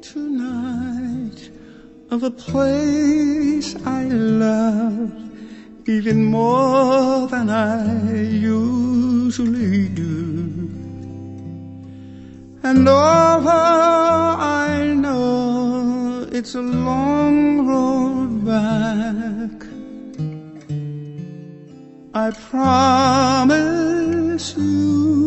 tonight of a place I love even more than I usually do. And although I know it's a long road back, I promise you